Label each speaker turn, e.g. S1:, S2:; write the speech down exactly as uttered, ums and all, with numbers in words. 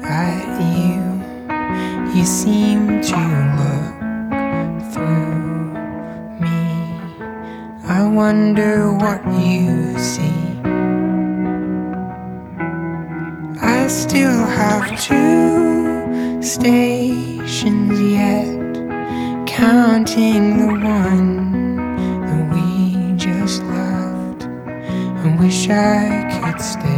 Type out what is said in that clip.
S1: at you. You seem to look through me. I wonder what you see. I still have two stations yet, counting the one that we just left. I wish I could stay.